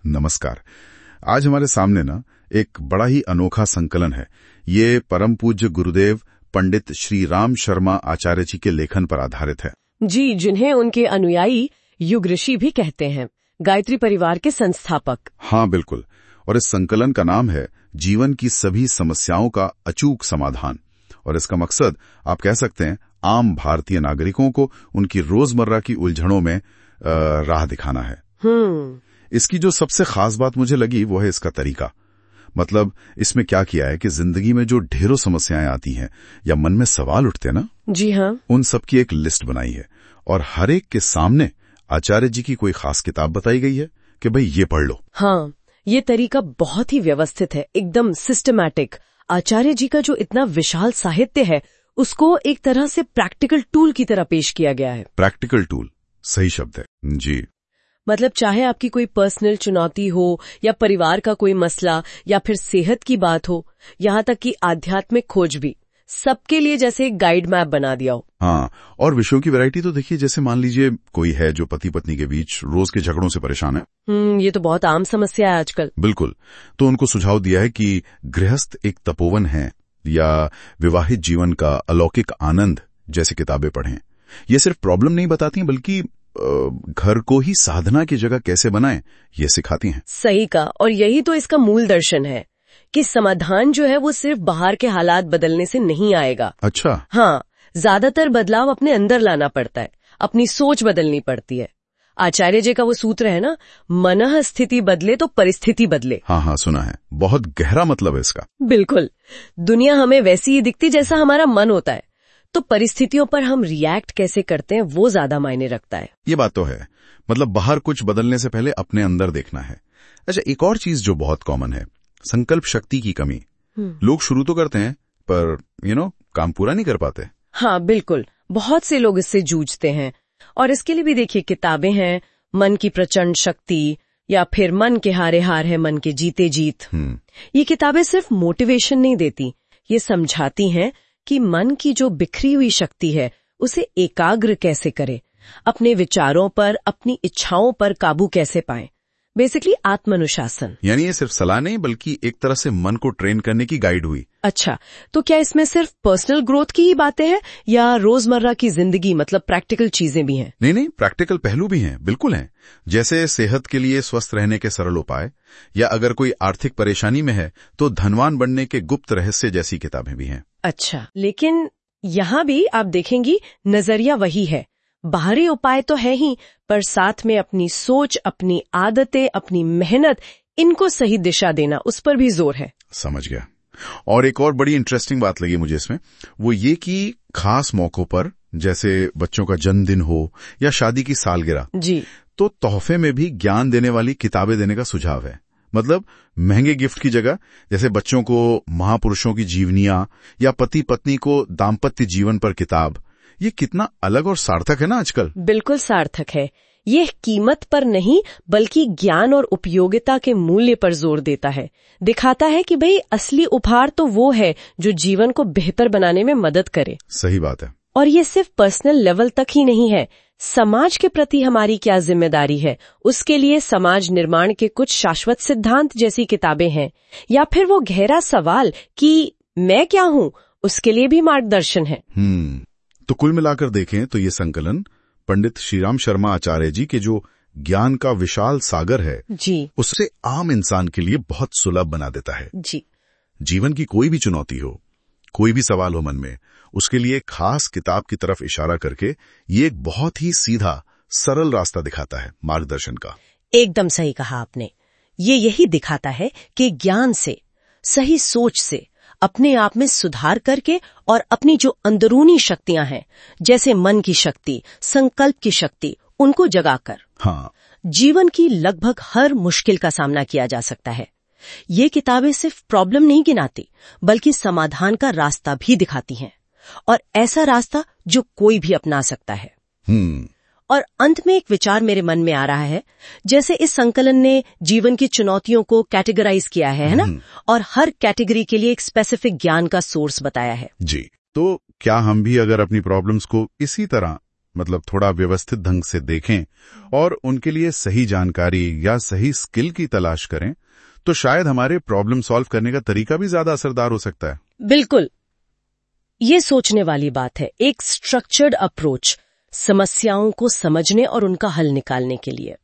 नमस्कार। आज हमारे सामने ना एक बड़ा ही अनोखा संकलन है। ये परम पूज्य गुरुदेव पंडित श्री राम शर्मा आचार्य जी के लेखन पर आधारित है। जी, जिन्हें उनके अनुयायी युग ऋषि भी कहते हैं, गायत्री परिवार के संस्थापक। हाँ बिल्कुल। और इस संकलन का नाम है जीवन की सभी समस्याओं का अचूक समाधान। और इसका मकसद आप कह सकते हैं आम भारतीय नागरिकों को उनकी रोजमर्रा की उलझनों में राह दिखाना है। इसकी जो सबसे खास बात मुझे लगी वो है इसका तरीका। मतलब इसमें क्या किया है कि जिंदगी में जो ढेरों समस्याएं आती हैं या मन में सवाल उठते हैं ना, जी हाँ, उन सब की एक लिस्ट बनाई है और हर एक के सामने आचार्य जी की कोई खास किताब बताई गई है कि भाई ये पढ़ लो। हाँ, ये तरीका बहुत ही व्यवस्थित है, एकदम सिस्टमैटिक। आचार्य जी का जो इतना विशाल साहित्य है उसको एक तरह से प्रैक्टिकल टूल की तरह पेश किया गया है। प्रैक्टिकल टूल सही शब्द है जी। मतलब चाहे आपकी कोई पर्सनल चुनौती हो या परिवार का कोई मसला या फिर सेहत की बात हो, यहाँ तक कि आध्यात्मिक खोज भी, सबके लिए जैसे एक गाइड मैप बना दिया हो। हाँ, और विषयों की वैरायटी तो देखिए, जैसे मान लीजिए कोई है जो पति पत्नी के बीच रोज के झगड़ों से परेशान है। ये तो बहुत आम समस्या है आजकल। बिल्कुल। तो उनको सुझाव दिया है कि गृहस्थ एक तपोवन है या विवाहित जीवन का अलौकिक आनंद जैसी किताबें पढ़ें। ये सिर्फ प्रॉब्लम नहीं बताती बल्कि घर को ही साधना की जगह कैसे बनाएं ये सिखाती हैं। सही कहा। और यही तो इसका मूल दर्शन है कि समाधान जो है वो सिर्फ बाहर के हालात बदलने से नहीं आएगा। अच्छा। हाँ, ज्यादातर बदलाव अपने अंदर लाना पड़ता है, अपनी सोच बदलनी पड़ती है। आचार्य जी का वो सूत्र है ना, मनः स्थिति बदले तो परिस्थिति बदले। हाँ, सुना है। बहुत गहरा मतलब है इसका। बिल्कुल। दुनिया हमें वैसी ही दिखती जैसा हमारा मन होता है, तो परिस्थितियों पर हम रिएक्ट कैसे करते हैं वो ज्यादा मायने रखता है। ये बात तो है। मतलब बाहर कुछ बदलने से पहले अपने अंदर देखना है। अच्छा, एक और चीज जो बहुत कॉमन है, संकल्प शक्ति की कमी। लोग शुरू तो करते हैं पर काम पूरा नहीं कर पाते। हाँ बिल्कुल, बहुत से लोग इससे जूझते हैं। और इसके लिए भी देखिए किताबें हैं, मन की प्रचंड शक्ति या फिर मन के हारे हार है मन के जीते जीत। ये किताबें सिर्फ मोटिवेशन नहीं देती, ये समझाती हैं कि मन की जो बिखरी हुई शक्ति है उसे एकाग्र कैसे करें, अपने विचारों पर, अपनी इच्छाओं पर काबू कैसे पाएं। बेसिकली आत्मानुशासन। यानी ये सिर्फ सलाह नहीं बल्कि एक तरह से मन को ट्रेन करने की गाइड हुई। अच्छा, तो क्या इसमें सिर्फ पर्सनल ग्रोथ की ही बातें हैं या रोजमर्रा की जिंदगी मतलब प्रैक्टिकल चीजें भी हैं? नहीं, प्रैक्टिकल पहलू भी हैं, बिल्कुल हैं। जैसे सेहत के लिए स्वस्थ रहने के सरल उपाय, या अगर कोई आर्थिक परेशानी में है तो धनवान बनने के गुप्त रहस्य जैसी किताबें भी हैं। अच्छा, लेकिन यहाँ भी आप देखेंगी नजरिया वही है। बाहरी उपाय तो है ही, पर साथ में अपनी सोच, अपनी आदतें, अपनी मेहनत, इनको सही दिशा देना, उस पर भी जोर है। समझ गया। और एक और बड़ी इंटरेस्टिंग बात लगी मुझे इसमें, वो ये कि खास मौकों पर, जैसे बच्चों का जन्मदिन हो या शादी की सालगिरह जी, तो तोहफे में भी ज्ञान देने वाली किताबें देने का सुझाव है। मतलब महंगे गिफ्ट की जगह जैसे बच्चों को महापुरुषों की जीवनियां या पति पत्नी को दाम्पत्य जीवन पर किताब, ये कितना अलग और सार्थक है ना आजकल। बिल्कुल सार्थक है। ये कीमत पर नहीं बल्कि ज्ञान और उपयोगिता के मूल्य पर जोर देता है। दिखाता है कि भाई असली उपहार तो वो है जो जीवन को बेहतर बनाने में मदद करे। सही बात है। और ये सिर्फ पर्सनल लेवल तक ही नहीं है, समाज के प्रति हमारी क्या जिम्मेदारी है, उसके लिए समाज निर्माण के कुछ शाश्वत सिद्धांत जैसी किताबें हैं, या फिर वो गहरा सवाल कि मैं क्या हूँ, उसके लिए भी मार्गदर्शन है। तो कुल मिलाकर देखें तो ये संकलन पंडित श्रीराम शर्मा आचार्य जी के जो ज्ञान का विशाल सागर है जी, उससे आम इंसान के लिए बहुत सुलभ बना देता है जी। जीवन की कोई भी चुनौती हो, कोई भी सवाल हो मन में, उसके लिए खास किताब की तरफ इशारा करके ये एक बहुत ही सीधा सरल रास्ता दिखाता है मार्गदर्शन का। एकदम सही कहा आपने। ये यही दिखाता है कि ज्ञान से, सही सोच से, अपने आप में सुधार करके और अपनी जो अंदरूनी शक्तियां हैं, जैसे मन की शक्ति, संकल्प की शक्ति, उनको जगाकर जीवन की लगभग हर मुश्किल का सामना किया जा सकता है। ये किताबें सिर्फ प्रॉब्लम नहीं गिनाती बल्कि समाधान का रास्ता भी दिखाती हैं, और ऐसा रास्ता जो कोई भी अपना सकता है। और अंत में एक विचार मेरे मन में आ रहा है, जैसे इस संकलन ने जीवन की चुनौतियों को कैटेगराइज किया है ना, और हर कैटेगरी के लिए एक स्पेसिफिक ज्ञान का सोर्स बताया है जी। तो क्या हम भी अगर अपनी प्रॉब्लम्स को इसी तरह मतलब थोड़ा व्यवस्थित ढंग से देखें और उनके लिए सही जानकारी या सही स्किल की तलाश करें, तो शायद हमारे प्रॉब्लम सॉल्व करने का तरीका भी ज्यादा असरदार हो सकता है। बिल्कुल, ये सोचने वाली बात है, एक स्ट्रक्चर्ड अप्रोच समस्याओं को समझने और उनका हल निकालने के लिए।